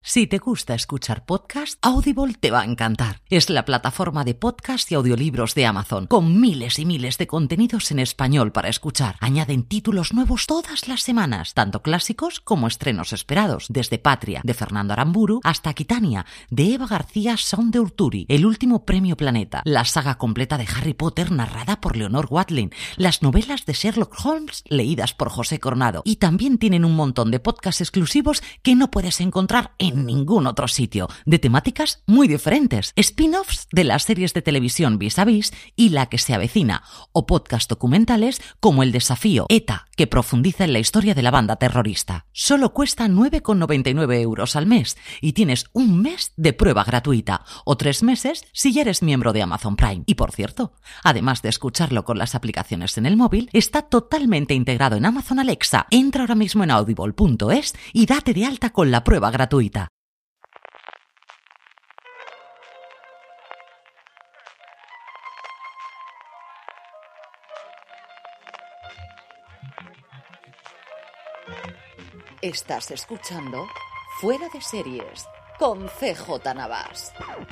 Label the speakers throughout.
Speaker 1: Si te gusta escuchar podcast, Audible te va a encantar. Es la plataforma de podcast y audiolibros de Amazon, con miles y miles de contenidos en español para escuchar. Añaden títulos nuevos todas las semanas, tanto clásicos como estrenos esperados, desde Patria, de Fernando Aramburu, hasta Aquitania, de Eva García Son de Urturi, El último premio Planeta, la saga completa de Harry Potter narrada por Leonor Watling, las novelas de Sherlock Holmes leídas por José Coronado, y también tienen un montón de podcasts exclusivos que no puedes encontrar en ningún otro sitio, de temáticas muy diferentes, spin-offs de las series de televisión Vis a Vis y La que se avecina, o podcast documentales como El desafío ETA, que profundiza en la historia de la banda terrorista. Solo cuesta 9,99 € al mes y tienes un mes de prueba gratuita o 3 meses si ya eres miembro de Amazon Prime. Y por cierto, además de escucharlo con las aplicaciones en el móvil, está totalmente integrado en Amazon Alexa. Entra ahora mismo en audible.es y date de alta con la prueba gratuita. Estás escuchando Fuera de Series con CJ Navas.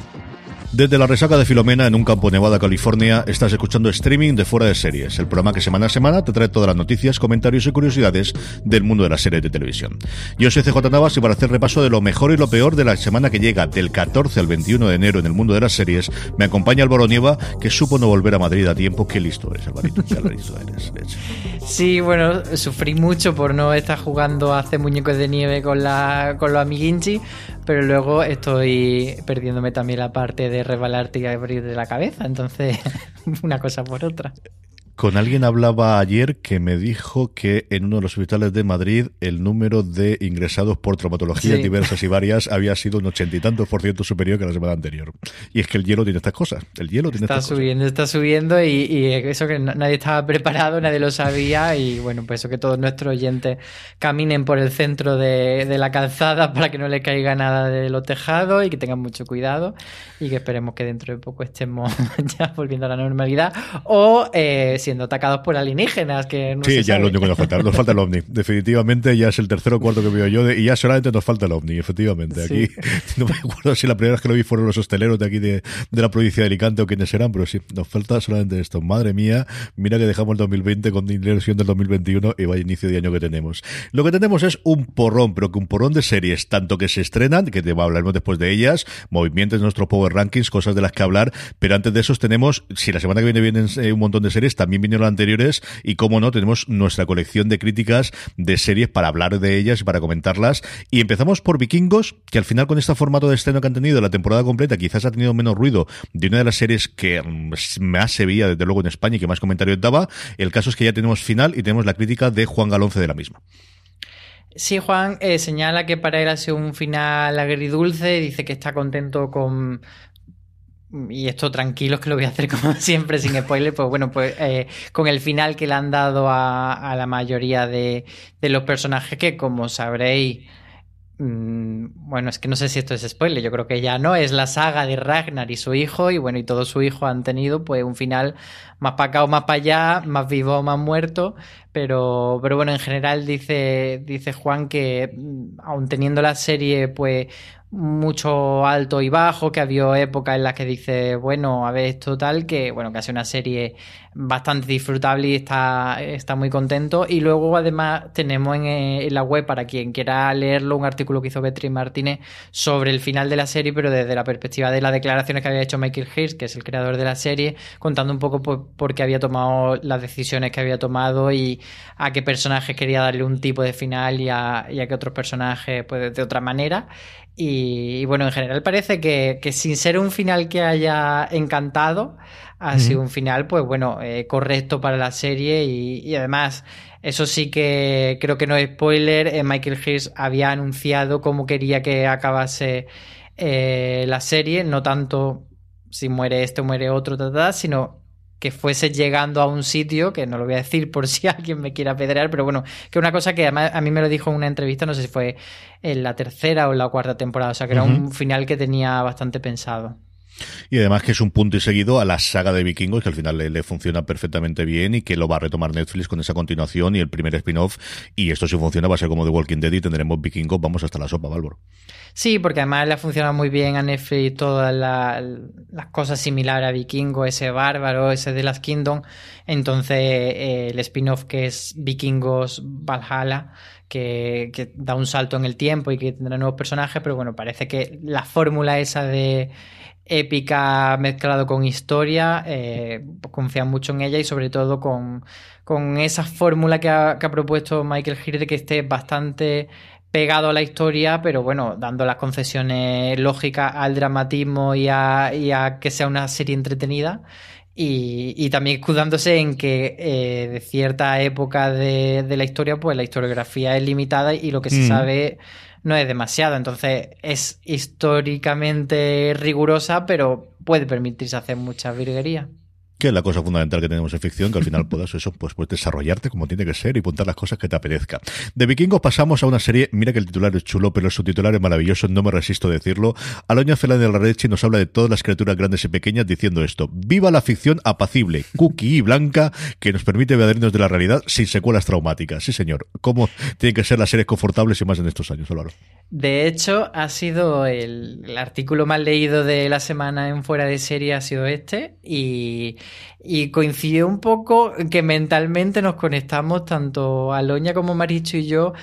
Speaker 2: Desde la resaca de Filomena en un campo Nevada, California, estás escuchando streaming de Fuera de Series, el programa que semana a semana te trae todas las noticias, comentarios y curiosidades del mundo de las series de televisión. Yo soy CJ Navas y para hacer repaso de lo mejor y lo peor de la semana que llega del 14 al 21 de enero en el mundo de las series, me acompaña Álvaro Nieva, que supo no volver a Madrid a tiempo. Qué listo eres, Alvarito, qué listo eres.
Speaker 3: Sí, bueno, sufrí mucho por no estar jugando a hacer muñecos de nieve con los amiguinchi, pero luego estoy perdiéndome también la parte de resbalarte y abrir de la cabeza, entonces una cosa por otra.
Speaker 2: Con alguien hablaba ayer que me dijo que en uno de los hospitales de Madrid el número de ingresados por traumatologías diversas y varias había sido un 80 y tantos % superior que la semana anterior. Y es que el hielo tiene estas cosas. Está
Speaker 3: subiendo y eso que nadie estaba preparado, nadie lo sabía, y bueno, pues eso, que todos nuestros oyentes caminen por el centro de la calzada para que no le caiga nada de los tejados y que tengan mucho cuidado y que esperemos que dentro de poco estemos ya volviendo a la normalidad o siendo atacados por alienígenas, que no
Speaker 2: sí,
Speaker 3: se
Speaker 2: ya
Speaker 3: sabe.
Speaker 2: Es lo único que nos falta el ovni. Definitivamente ya es el tercero o cuarto que veo yo y ya solamente nos falta el ovni, efectivamente. Aquí sí. No me acuerdo si la primera vez que lo vi fueron los hosteleros de aquí de la provincia de Alicante o quiénes eran, pero sí, nos falta solamente esto. Madre mía, mira que dejamos el 2020 con ilusión del 2021 y vaya inicio de año que tenemos. Lo que tenemos es un porrón, pero que un porrón de series, tanto que se estrenan, que hablaremos después de ellas, movimientos de nuestros Power Rankings, cosas de las que hablar, pero antes de esos tenemos, si la semana que vienen un montón de series, también vienen las anteriores y, como no, tenemos nuestra colección de críticas de series para hablar de ellas y para comentarlas. Y empezamos por Vikingos, que al final, con este formato de estreno que han tenido la temporada completa, quizás ha tenido menos ruido de una de las series que más se veía desde luego en España y que más comentarios daba. El caso es que ya tenemos final y tenemos la crítica de Juan Galonce de la misma.
Speaker 3: Sí, Juan señala que para él ha sido un final agridulce, dice que está contento con... Y esto tranquilos, que lo voy a hacer como siempre sin spoiler, pues bueno, pues con el final que le han dado a la mayoría de los personajes, que como sabréis, bueno, es que no sé si esto es spoiler, yo creo que ya no, es la saga de Ragnar y su hijo, y bueno, y todos sus hijos han tenido pues un final más para acá o más para allá, más vivo o más muerto, pero bueno, en general dice Juan que aun teniendo la serie pues mucho alto y bajo, que ha habido épocas en las que dice, bueno, a ver, esto tal, que bueno, que ha sido una serie bastante disfrutable y está muy contento. Y luego además tenemos en la web, para quien quiera leerlo, un artículo que hizo Beatriz Martínez sobre el final de la serie, pero desde la perspectiva de las declaraciones que había hecho Michael Hirst, que es el creador de la serie, contando un poco por qué había tomado las decisiones que había tomado y a qué personajes quería darle un tipo de final y a qué otros personajes pues de otra manera. Y bueno, en general parece que sin ser un final que haya encantado, ha sido un final, pues bueno, correcto para la serie y además, eso sí que creo que no es spoiler, Michael Hirst había anunciado cómo quería que acabase la serie, no tanto si muere este o muere otro, sino que fuese llegando a un sitio, que no lo voy a decir por si alguien me quiera apedrear, pero bueno, que una cosa que además a mí me lo dijo en una entrevista, no sé si fue en la tercera o en la cuarta temporada, o sea que era un final que tenía bastante pensado.
Speaker 2: Y además que es un punto y seguido a la saga de Vikingos, que al final le funciona perfectamente bien y que lo va a retomar Netflix con esa continuación y el primer spin-off. Y esto, si funciona, va a ser como The Walking Dead y tendremos Vikingos, vamos hasta la sopa, Bálvaro.
Speaker 3: Sí, porque además le ha funcionado muy bien a Netflix todas las cosas similares a Vikingos, ese bárbaro, ese de Last Kingdom. Entonces, el spin-off que es Vikingos Valhalla, que da un salto en el tiempo y que tendrá nuevos personajes, pero bueno, parece que la fórmula esa de épica mezclado con historia, confían mucho en ella y sobre todo con esa fórmula que ha propuesto Michael Hird de que esté bastante pegado a la historia, pero bueno, dando las concesiones lógicas al dramatismo y a que sea una serie entretenida. Y también escudándose en que de cierta época de la historia, pues la historiografía es limitada y lo que se sabe no es demasiado. Entonces es históricamente rigurosa, pero puede permitirse hacer muchas virguerías.
Speaker 2: Que es la cosa fundamental que tenemos en ficción, que al final puedas puedes desarrollarte como tiene que ser y apuntar las cosas que te apetezca. De Vikingos pasamos a una serie, mira que el titular es chulo, pero el subtitular es maravilloso, no me resisto a decirlo. Aloña Celán de la Rechi nos habla de todas las criaturas grandes y pequeñas diciendo esto: viva la ficción apacible, cookie y blanca, que nos permite evadirnos de la realidad sin secuelas traumáticas. Sí, señor. ¿Cómo tienen que ser las series confortables y más en estos años, Álvaro?
Speaker 3: De hecho, ha sido el artículo más leído de la semana en Fuera de Serie, ha sido este, y coincidió un poco que mentalmente nos conectamos tanto Aloña como Marichu y yo.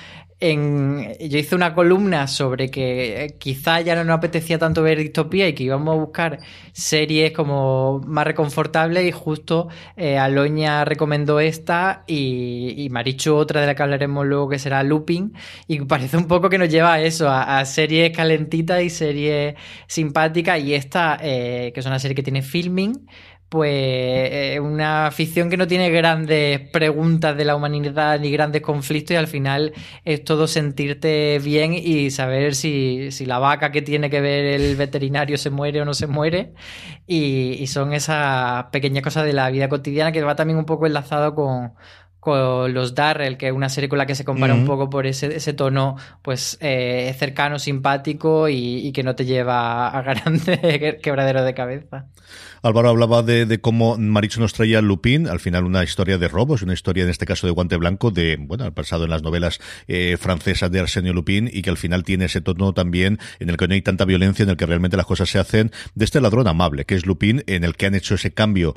Speaker 3: Yo hice una columna sobre que quizá ya no nos apetecía tanto ver distopía y que íbamos a buscar series como más reconfortables, y justo Aloña recomendó esta y Marichu otra de la que hablaremos luego, que será Lupin, y parece un poco que nos lleva a eso, a series calentitas y series simpáticas, y esta que es una serie que tiene Filming, pues una ficción que no tiene grandes preguntas de la humanidad ni grandes conflictos, y al final es todo sentirte bien y saber si la vaca que tiene que ver el veterinario se muere o no se muere, y son esas pequeñas cosas de la vida cotidiana que va también un poco enlazado con Los Darrell, que es una serie con la que se compara un poco por ese tono pues cercano, simpático y que no te lleva a grandes quebraderos de cabeza.
Speaker 2: Álvaro hablaba de cómo Marichu nos traía Lupin, al final una historia de robos, una historia en este caso de guante blanco, basado en las novelas francesas de Arsenio Lupin, y que al final tiene ese tono también en el que no hay tanta violencia, en el que realmente las cosas se hacen de este ladrón amable, que es Lupin, en el que han hecho ese cambio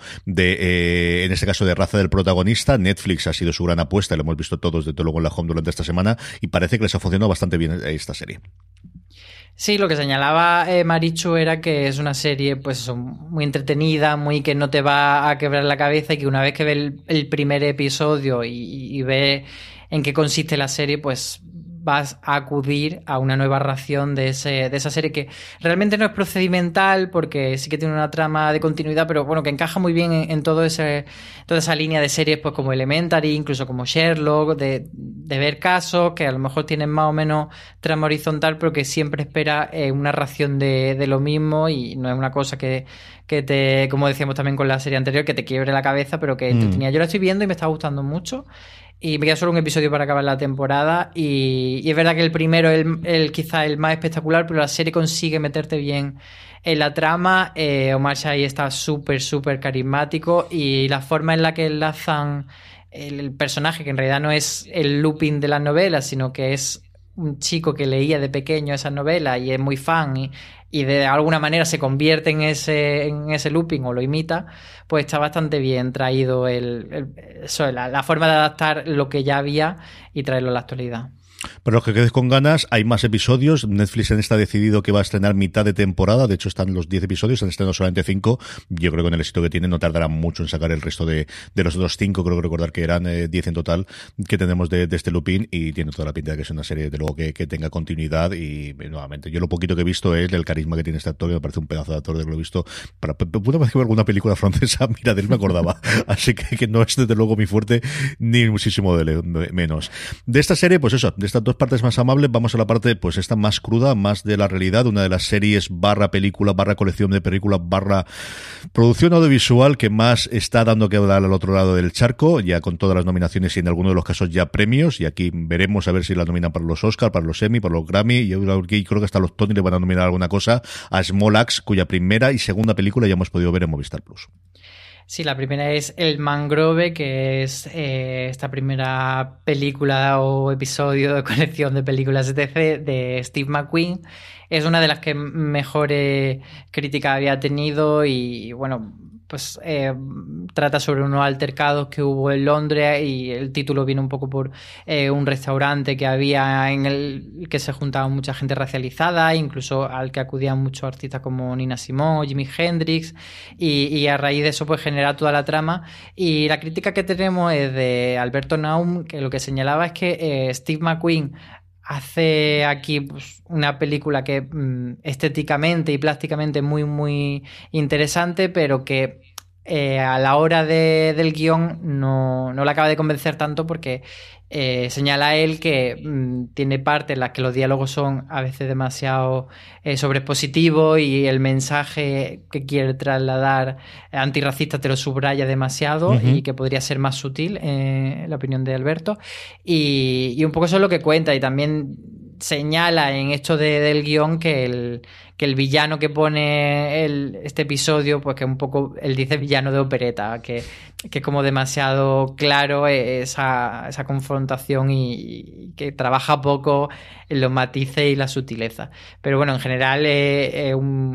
Speaker 2: en este caso de raza del protagonista. Netflix ha sido su gran apuesta, lo hemos visto todos desde luego en la home durante esta semana, y parece que les ha funcionado bastante bien esta serie.
Speaker 3: Sí, lo que señalaba Marichu era que es una serie pues muy entretenida, muy que no te va a quebrar la cabeza, y que una vez que ve el primer episodio y ve en qué consiste la serie, pues vas a acudir a una nueva ración de esa serie, que realmente no es procedimental porque sí que tiene una trama de continuidad, pero bueno, que encaja muy bien en toda esa línea de series pues como Elementary, incluso como Sherlock, de ver casos que a lo mejor tienen más o menos trama horizontal, pero que siempre espera una ración de lo mismo, y no es una cosa que te, como decíamos también con la serie anterior, que te quiebre la cabeza, pero que entretenía. Yo la estoy viendo y me está gustando mucho. Y me queda solo un episodio para acabar la temporada, y es verdad que el primero es quizá el más espectacular, pero la serie consigue meterte bien en la trama. Omar Sy está súper, súper carismático, y la forma en la que enlazan el personaje, que en realidad no es el Lupin de las novelas, sino que es un chico que leía de pequeño esas novelas y es muy fan, y de alguna manera se convierte en ese Lupin o lo imita, pues está bastante bien traído la forma de adaptar lo que ya había y traerlo a la actualidad.
Speaker 2: Para los que quedes con ganas, hay más episodios. Netflix en esta ha decidido que va a estrenar mitad de temporada. De hecho, están los 10 episodios, han estrenado solamente 5. Yo creo que con el éxito que tiene no tardará mucho en sacar el resto de los otros 5. Creo que recordar que eran 10 en total que tenemos de este Lupin, y tiene toda la pinta de que es una serie, de luego, que tenga continuidad. Y nuevamente, yo lo poquito que he visto es el carisma que tiene este actor, que me parece un pedazo de actor de que lo he visto. Una vez que veo alguna película francesa, mira, de él me acordaba. Así que no es desde luego mi fuerte, ni muchísimo menos. De esta serie, pues eso, de estas dos partes más amables, vamos a la parte, pues esta más cruda, más de la realidad, una de las series barra película, barra colección de películas, barra producción audiovisual que más está dando que hablar al otro lado del charco, ya con todas las nominaciones y en algunos de los casos ya premios, y aquí veremos a ver si la nominan para los Oscar, para los Emmy, para los Grammy, y yo creo que hasta los Tony le van a nominar alguna cosa a Small Axe, cuya primera y segunda película ya hemos podido ver en Movistar Plus.
Speaker 3: Sí, la primera es El Mangrove, que es esta primera película o episodio de colección de películas etc. de Steve McQueen. Es una de las que mejores críticas había tenido y, bueno, pues trata sobre unos altercados que hubo en Londres y el título viene un poco por un restaurante que había en el que se juntaba mucha gente racializada, incluso al que acudían muchos artistas como Nina Simone o Jimi Hendrix, y a raíz de eso pues genera toda la trama. Y la crítica que tenemos es de Alberto Naum, que lo que señalaba es que Steve McQueen hace aquí pues, una película que estéticamente y plásticamente muy, muy interesante, pero que a la hora del guión no la acaba de convencer tanto porque señala él que tiene partes en las que los diálogos son a veces demasiado sobreexpositivos y el mensaje que quiere trasladar antirracista te lo subraya demasiado y que podría ser más sutil, en la opinión de Alberto. Y un poco eso es lo que cuenta, y también señala en esto del guión que el villano que pone este episodio, pues que un poco, él dice villano de opereta, que es como demasiado claro esa confrontación y que trabaja poco en los matices y la sutileza. Pero bueno, en general es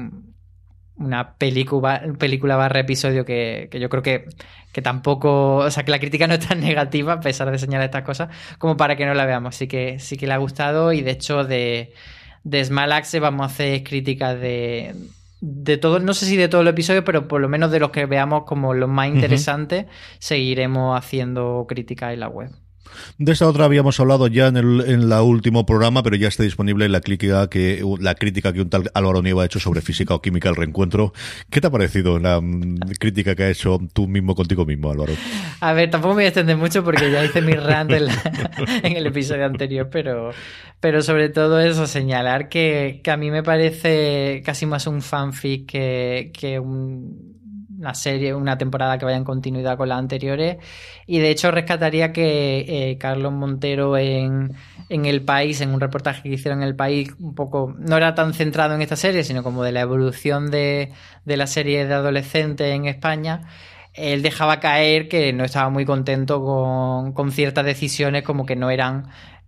Speaker 3: una película barra episodio que yo creo que tampoco, o sea, que la crítica no es tan negativa a pesar de señalar estas cosas como para que no la veamos. Sí que le ha gustado, y de hecho de Small Axe vamos a hacer críticas de todo, no sé si de todo el episodio, pero por lo menos de los que veamos como los más interesantes, seguiremos haciendo críticas en la web.
Speaker 2: De esta otra habíamos hablado ya en el último programa, pero ya está disponible la crítica que un tal Álvaro Nieva ha hecho sobre física o química, el reencuentro. ¿Qué te ha parecido la crítica que ha hecho tú mismo contigo mismo, Álvaro?
Speaker 3: A ver, tampoco me voy a extender mucho porque ya hice mi rant en el episodio anterior, pero sobre todo eso, señalar que a mí me parece casi más un fanfic que una serie, una temporada que vaya en continuidad con las anteriores, y de hecho rescataría que Carlos Montero en El País, en un reportaje que hicieron en El País, un poco no era tan centrado en esta serie, sino como de la evolución de la serie de adolescentes en España. Él dejaba caer que no estaba muy contento con ciertas decisiones, como que no eran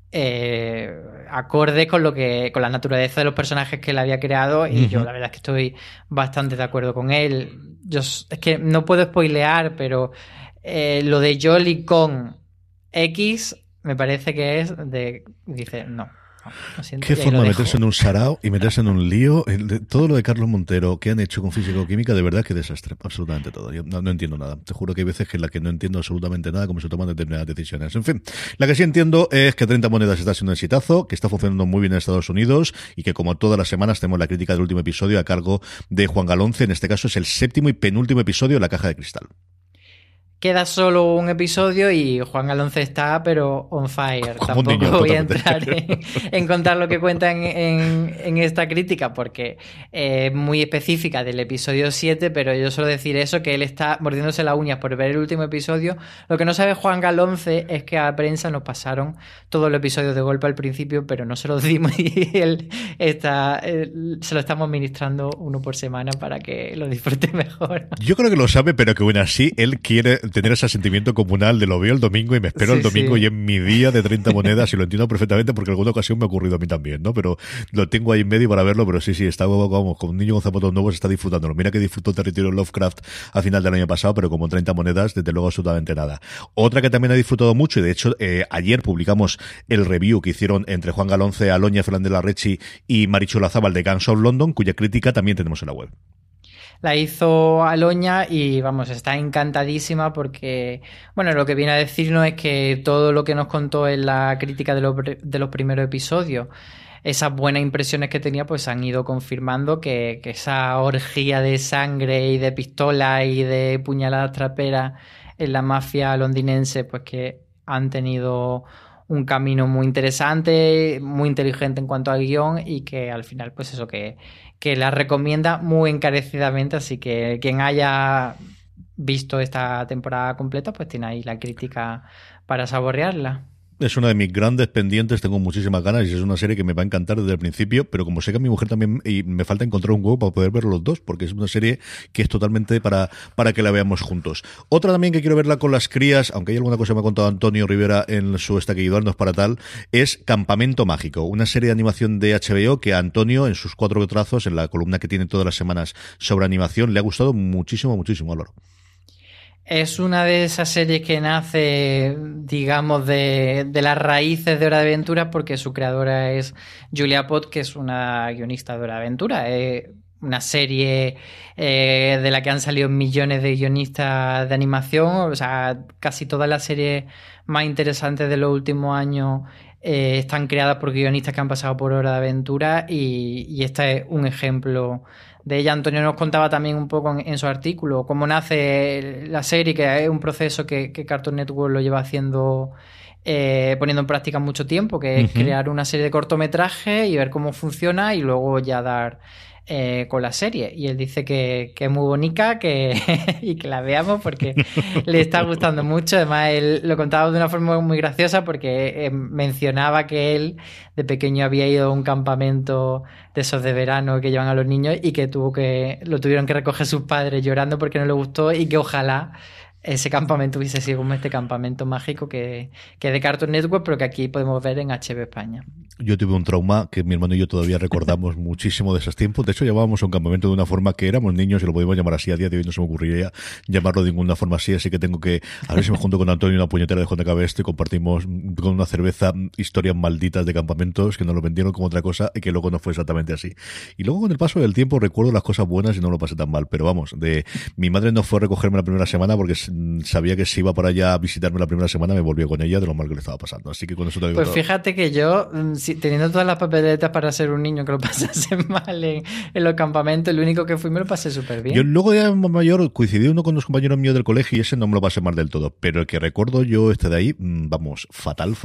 Speaker 3: acordes con la naturaleza de los personajes que él había creado, y yo la verdad es que estoy bastante de acuerdo con él. Es que no puedo spoilear, pero lo de Jolly con X me parece que es dice no. Lo siento,
Speaker 2: qué forma de meterse en un sarao y meterse en un lío. Todo lo de Carlos Montero que han hecho con físico-química, de verdad que desastre, absolutamente todo. Yo no entiendo nada. Te juro que hay veces en las que no entiendo absolutamente nada cómo se toman determinadas decisiones. En fin, la que sí entiendo es que 30 monedas está siendo un exitazo, que está funcionando muy bien en Estados Unidos, y que como todas las semanas tenemos la crítica del último episodio a cargo de Juan Galonce. En este caso es el séptimo y penúltimo episodio de La Caja de Cristal.
Speaker 3: Queda solo un episodio y Juan Galonce está, pero on fire.
Speaker 2: Como
Speaker 3: tampoco voy a entrar en contar lo que cuentan en esta crítica, porque es muy específica del episodio 7, pero yo suelo decir eso, que él está mordiéndose las uñas por ver el último episodio. Lo que no sabe Juan Galonce es que a prensa nos pasaron todos los episodios de golpe al principio, pero no se los dimos, y él se lo estamos ministrando uno por semana para que lo disfrute mejor.
Speaker 2: Yo creo que lo sabe, pero que aún así él quiere tener ese sentimiento comunal de lo veo el domingo y me espero el domingo y en mi día de 30 monedas, y lo entiendo perfectamente porque en alguna ocasión me ha ocurrido a mí también, ¿no? Pero lo tengo ahí en medio para verlo, pero sí, está como un niño con zapatos nuevos, está disfrutándolo. Mira que disfrutó Territorio Lovecraft a final del año pasado, pero como 30 monedas, desde luego absolutamente nada. Otra que también ha disfrutado mucho, y de hecho ayer publicamos el review que hicieron entre Juan Galonce, Aloña Fernández Larrechi y Marichu Lazábal de Gangs of London, cuya crítica también tenemos en la web.
Speaker 3: La hizo Aloña y vamos, está encantadísima porque, bueno, lo que viene a decirnos es que todo lo que nos contó en la crítica de los primeros episodios, esas buenas impresiones que tenía, pues han ido confirmando que esa orgía de sangre y de pistolas y de puñaladas traperas en la mafia londinense, pues que han tenido un camino muy interesante, muy inteligente en cuanto al guión y que al final, pues eso, que la recomienda muy encarecidamente. Así que quien haya visto esta temporada completa, pues tiene ahí la crítica para saborearla.
Speaker 2: Es una de mis grandes pendientes, tengo muchísimas ganas y es una serie que me va a encantar desde el principio, pero como sé que a mi mujer también, y me falta encontrar un huevo para poder ver los dos, porque es una serie que es totalmente para que la veamos juntos. Otra también que quiero verla con las crías, aunque hay alguna cosa que me ha contado Antonio Rivera en su Esta que ayudarnos para tal, es Campamento Mágico, una serie de animación de HBO que a Antonio, en sus 4 trazos, en la columna que tiene todas las semanas sobre animación, le ha gustado muchísimo, muchísimo, Álvaro.
Speaker 3: Es una de esas series que nace, digamos, de las raíces de Hora de Aventura, porque su creadora es Julia Pott, que es una guionista de Hora de Aventura. Es una serie de la que han salido millones de guionistas de animación. O sea, casi todas las series más interesantes de los últimos años están creadas por guionistas que han pasado por Hora de Aventura, y este es un ejemplo de ella. Antonio nos contaba también un poco en su artículo cómo nace la serie, que es un proceso que Cartoon Network lo lleva haciendo, poniendo en práctica mucho tiempo, que es crear una serie de cortometrajes y ver cómo funciona y luego ya dar con la serie. Y él dice que es muy bonita, y que la veamos porque le está gustando mucho. Además, él lo contaba de una forma muy graciosa porque mencionaba que él de pequeño había ido a un campamento de esos de verano que llevan a los niños y que lo tuvieron que recoger sus padres llorando porque no le gustó, y que ojalá ese campamento hubiese sido como este Campamento Mágico que es de Cartoon Network, pero que aquí podemos ver en HBO España.
Speaker 2: Yo tuve un trauma que mi hermano y yo todavía recordamos muchísimo de esos tiempos. De hecho, llamábamos a un campamento de una forma que éramos niños y lo podíamos llamar así. A día de hoy no se me ocurriría llamarlo de ninguna forma así, así que tengo que, a ver si me junto con Antonio una puñetera de JKB y compartimos con una cerveza historias malditas de campamentos que nos lo vendieron como otra cosa y que luego no fue exactamente así. Y luego con el paso del tiempo recuerdo las cosas buenas y no lo pasé tan mal. Pero vamos, mi madre no fue a recogerme la primera semana porque sabía que si iba para allá a visitarme la primera semana me volvió con ella de lo mal que le estaba pasando. Así que con eso te digo
Speaker 3: pues
Speaker 2: todo.
Speaker 3: Fíjate que yo, teniendo todas las papeletas para ser un niño que lo pasase mal en los campamentos, el único que fui me lo pasé súper bien.
Speaker 2: Yo luego ya mayor coincidí uno con los compañeros míos del colegio y ese no me lo pasé mal del todo, pero el que recuerdo yo de ahí, vamos, fatal,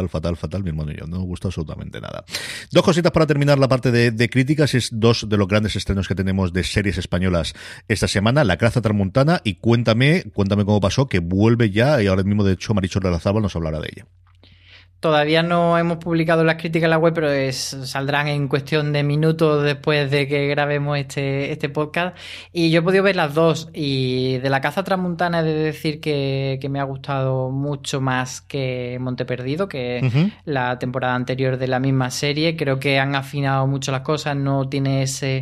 Speaker 2: mi hermano y yo, no me gustó absolutamente nada. 2 cositas para terminar la parte de críticas, es 2 de los grandes estrenos que tenemos de series españolas esta semana, La Caza Tramontana y Cuéntame cómo pasó, que vuelve ya, y ahora mismo de hecho Marichol Larrazábal nos hablará de ella.
Speaker 3: Todavía no hemos publicado las críticas en la web, pero saldrán en cuestión de minutos después de que grabemos este podcast. Y yo he podido ver las dos. Y de La Caza Tramontana he de decir que me ha gustado mucho más que Monte Perdido, que la temporada anterior de la misma serie. Creo que han afinado mucho las cosas, no tiene ese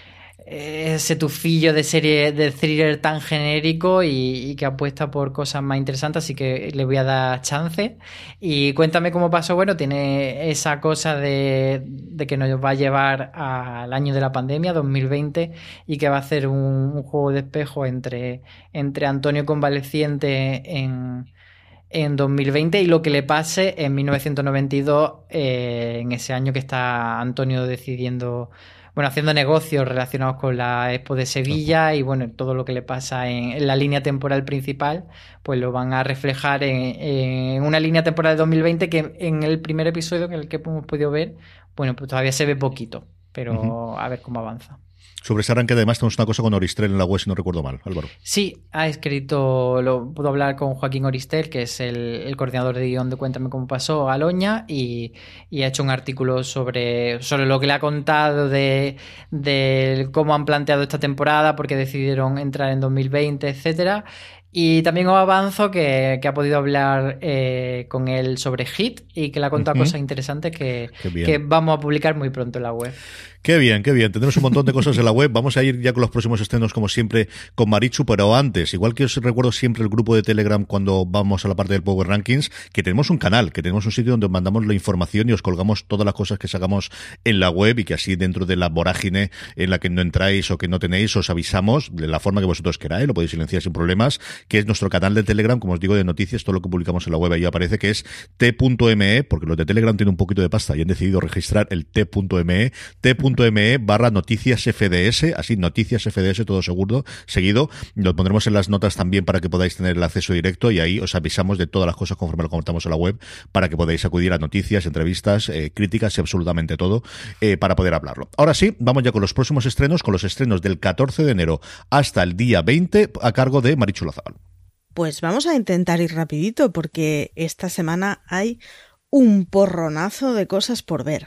Speaker 3: tufillo de serie de thriller tan genérico y que apuesta por cosas más interesantes, así que le voy a dar chance. Y Cuéntame cómo pasó, bueno, tiene esa cosa de que nos va a llevar al año de la pandemia, 2020, y que va a hacer un juego de espejo entre Antonio convaleciente en 2020 y lo que le pase en 1992, en ese año que está Antonio haciendo negocios relacionados con la Expo de Sevilla, y bueno, todo lo que le pasa en la línea temporal principal, pues lo van a reflejar en una línea temporal de 2020 que en el primer episodio en el que hemos podido ver, bueno, pues todavía se ve poquito, pero a ver cómo avanza.
Speaker 2: Sobre ese arranque, además, tenemos una cosa con Oristel en la web, si no recuerdo mal, Álvaro.
Speaker 3: Sí, puedo hablar con Joaquín Oristel, que es el coordinador de guión de Cuéntame cómo pasó, Aloña, y ha hecho un artículo sobre lo que le ha contado de cómo han planteado esta temporada, por qué decidieron entrar en 2020, etcétera. Y también os avanzo que ha podido hablar con él sobre Hit y que le ha contado cosas interesantes que vamos a publicar muy pronto en la web.
Speaker 2: Qué bien. Tenemos un montón de cosas en la web. Vamos a ir ya con los próximos estrenos, como siempre, con Marichu, pero antes, igual que os recuerdo siempre el grupo de Telegram cuando vamos a la parte del Power Rankings, que tenemos un canal, que tenemos un sitio donde mandamos la información y os colgamos todas las cosas que sacamos en la web, y que así dentro de la vorágine en la que no entráis o que no tenéis, os avisamos de la forma que vosotros queráis, lo podéis silenciar sin problemas, que es nuestro canal de Telegram, como os digo, de noticias, todo lo que publicamos en la web ahí aparece, que es t.me, porque los de Telegram tienen un poquito de pasta y han decidido registrar el t.me, patreon.me/noticiasfds, así noticiasfds todo seguido. Lo pondremos en las notas también para que podáis tener el acceso directo y ahí os avisamos de todas las cosas conforme lo comentamos en la web para que podáis acudir a noticias, entrevistas, críticas y absolutamente todo para poder hablarlo. Ahora sí, vamos ya con los próximos estrenos, con los estrenos del 14 de enero hasta el día 20 a cargo de Marichu Lazabal.
Speaker 4: Pues vamos a intentar ir rapidito porque esta semana hay un porronazo de cosas por ver.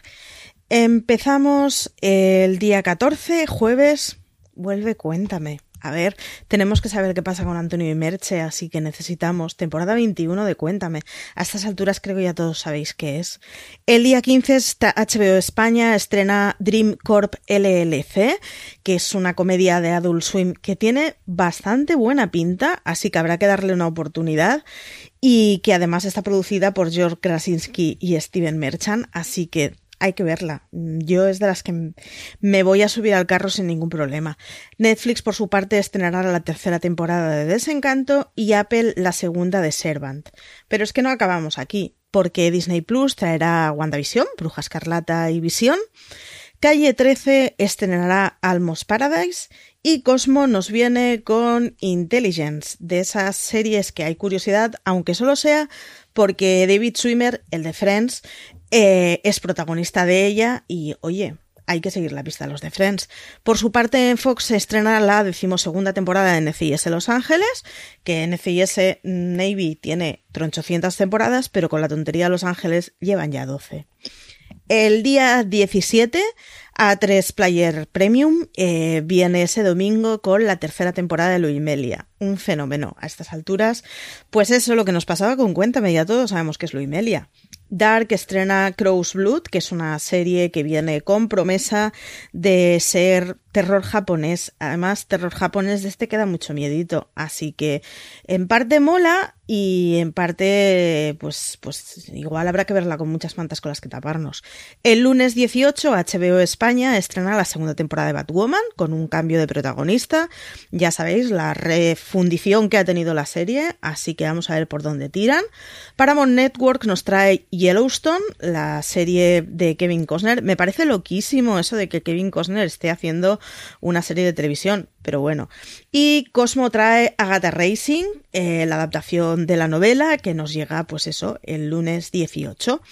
Speaker 4: Empezamos el día 14, jueves, vuelve Cuéntame. A ver, tenemos que saber qué pasa con Antonio y Merche, así que necesitamos temporada 21 de Cuéntame. A estas alturas creo que ya todos sabéis qué es. El día 15 HBO España estrena Dream Corp LLC, que es una comedia de Adult Swim que tiene bastante buena pinta, así que habrá que darle una oportunidad, y que además está producida por George Krasinski y Steven Merchant, así que hay que verla. Yo es de las que me voy a subir al carro sin ningún problema. Netflix, por su parte, estrenará la tercera temporada de Desencanto y Apple la segunda de Servant. Pero es que no acabamos aquí, porque Disney Plus traerá WandaVision, Bruja Escarlata y Visión. Calle 13 estrenará Almost Paradise y Cosmo nos viene con Intelligence, de esas series que hay curiosidad, aunque solo sea porque David Schwimmer, el de Friends, es protagonista de ella y, oye, hay que seguir la pista a los de Friends. Por su parte, en Fox se estrena la 12ª temporada de NCIS Los Ángeles, que NCIS Navy tiene 800 temporadas, pero con la tontería de Los Ángeles llevan ya 12. El día 17, A3 Player Premium viene ese domingo con la tercera temporada de Luimelia. Un fenómeno a estas alturas. Pues eso es lo que nos pasaba con Cuéntame, ya todos sabemos que es Luimelia. Dark estrena Crow's Blood, que es una serie que viene con promesa de ser terror japonés. Además, terror japonés de este queda mucho miedito. Así que en parte mola y en parte pues igual habrá que verla con muchas mantas con las que taparnos. El lunes 18, HBO España estrena la segunda temporada de Batwoman con un cambio de protagonista. Ya sabéis, la refundición que ha tenido la serie, así que vamos a ver por dónde tiran. Paramount Network nos trae Yellowstone, la serie de Kevin Costner. Me parece loquísimo eso de que Kevin Costner esté haciendo una serie de televisión, pero bueno. Y Cosmo trae Agatha Racing, la adaptación de la novela, que nos llega, pues eso, el lunes 18.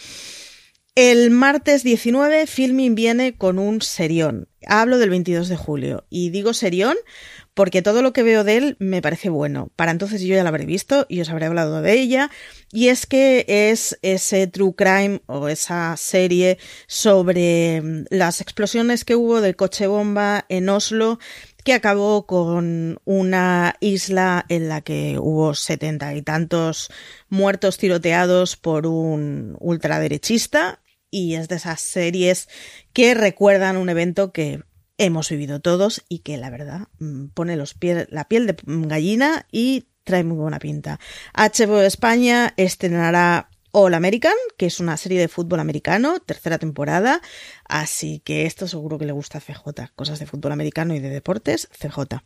Speaker 4: El martes 19, Filmin viene con un serión. Hablo del 22 de julio. Y digo serión porque todo lo que veo de él me parece bueno. Para entonces yo ya la habré visto y os habré hablado de ella. Y es que es ese true crime o esa serie sobre las explosiones que hubo de coche bomba en Oslo, que acabó con una isla en la que hubo 70 y tantos muertos tiroteados por un ultraderechista, y es de esas series que recuerdan un evento que hemos vivido todos y que la verdad pone la piel de gallina y trae muy buena pinta. HBO España estrenará All American, que es una serie de fútbol americano, tercera temporada, así que esto seguro que le gusta a CJ, cosas de fútbol americano y de deportes, CJ.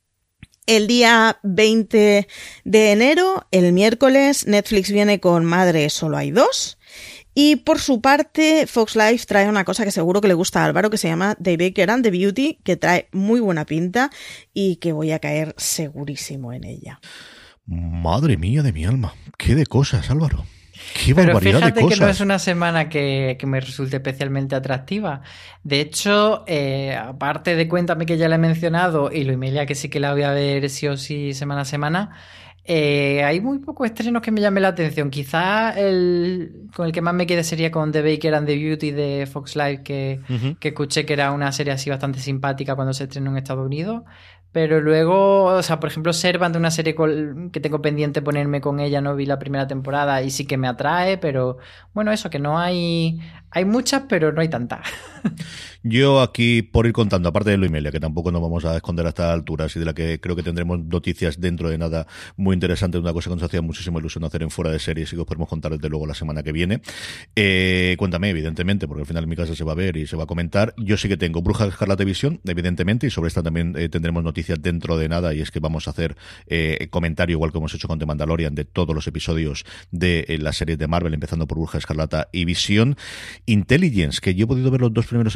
Speaker 4: El día 20 de enero, el miércoles, Netflix viene con Madre, solo hay dos. Y por su parte, Fox Life trae una cosa que seguro que le gusta a Álvaro, que se llama The Baker and the Beauty, que trae muy buena pinta y que voy a caer segurísimo en ella.
Speaker 2: Madre mía de mi alma, qué de cosas, Álvaro. Qué
Speaker 3: Pero
Speaker 2: barbaridad
Speaker 3: fíjate
Speaker 2: de cosas.
Speaker 3: que no es una semana que me resulte especialmente atractiva. De hecho, aparte de Cuéntame, que ya la he mencionado, y Luimelia, que sí que la voy a ver sí o sí semana a semana, hay muy pocos estrenos que me llamen la atención. Quizá con el que más me quede sería con The Baker and the Beauty de Fox Life, que escuché que era una serie así bastante simpática cuando se estrenó en Estados Unidos. Pero luego, o sea, por ejemplo, Servant, una serie que tengo pendiente ponerme con ella, no vi la primera temporada y sí que me atrae, pero bueno, eso, que no hay muchas, pero no hay tantas.
Speaker 2: Yo aquí, por ir contando, aparte de Luimelia, que tampoco nos vamos a esconder a estas alturas y de la que creo que tendremos noticias dentro de nada muy interesantes, una cosa que nos hacía muchísima ilusión hacer en Fuera de Series y que os podemos contar desde luego la semana que viene. Cuéntame, evidentemente, porque al final en mi casa se va a ver y se va a comentar. Yo sí que tengo Bruja Escarlata Visión, evidentemente, y sobre esta también tendremos noticias dentro de nada, y es que vamos a hacer comentario, igual que hemos hecho con The Mandalorian, de todos los episodios de las series de Marvel, empezando por Bruja Escarlata y Visión. Intelligence, que yo he podido ver los dos primeros episodios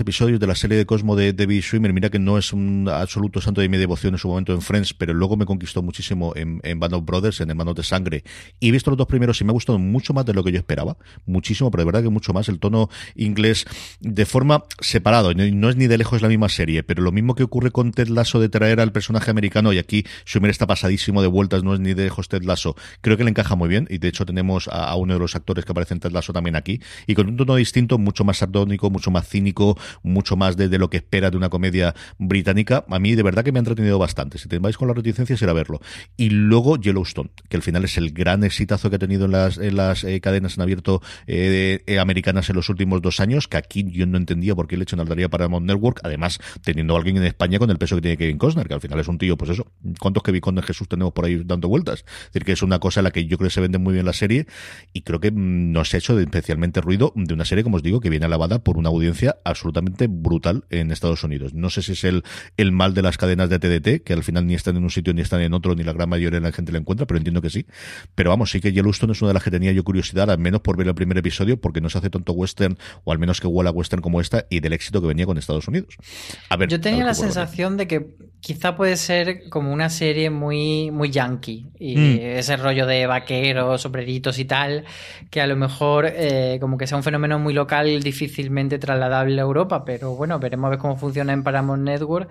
Speaker 2: de la serie de Cosmo de David Schwimmer. Mira que no es un absoluto santo de mi devoción en su momento en Friends, pero luego me conquistó muchísimo en Band of Brothers, en Hermanos de Sangre, y he visto los dos primeros y me ha gustado mucho más de lo que yo esperaba, muchísimo, pero de verdad que mucho más. El tono inglés de forma separado, no es ni de lejos la misma serie, pero lo mismo que ocurre con Ted Lasso de traer al personaje americano, y aquí Schumer está pasadísimo de vueltas, no es ni de lejos Ted Lasso, creo que le encaja muy bien, y de hecho tenemos a uno de los actores que aparece en Ted Lasso también aquí, y con un tono distinto, mucho más sardónico, mucho más cínico, mucho más de lo que espera de una comedia británica. A mí de verdad que me ha entretenido bastante. Si te vais con las reticencias, ir a verlo. Y luego Yellowstone, que al final es el gran exitazo que ha tenido en las cadenas en abierto americanas en los últimos 2 años, que aquí yo no entendía por qué le echan al daría para Paramount Network, además teniendo a alguien en España con el peso que tiene Kevin Costner, que al final es un tío, pues eso, ¿cuántos Kevin Costner Jesús tenemos por ahí dando vueltas? Es decir, que es una cosa en la que yo creo que se vende muy bien la serie, y creo que no se ha hecho especialmente ruido de una serie, como os digo, que viene alabada por una audiencia absolutamente brutal en Estados Unidos. No sé si es el mal de las cadenas de TDT, que al final ni están en un sitio ni están en otro, ni la gran mayoría de la gente la encuentra, pero entiendo que sí. Pero vamos, sí que Yellowstone es una de las que tenía yo curiosidad, al menos por ver el primer episodio, porque no se hace tanto western, o al menos que huela western como esta, y del éxito que venía con Estados Unidos. A ver,
Speaker 3: yo tenía la sensación de que quizá puede ser como una serie muy, muy yankee, y ese rollo de vaqueros, sombreritos y tal, que a lo mejor como que sea un fenómeno muy local, difícilmente trasladable a Europa, pero bueno, veremos a ver cómo funciona en Paramount Network.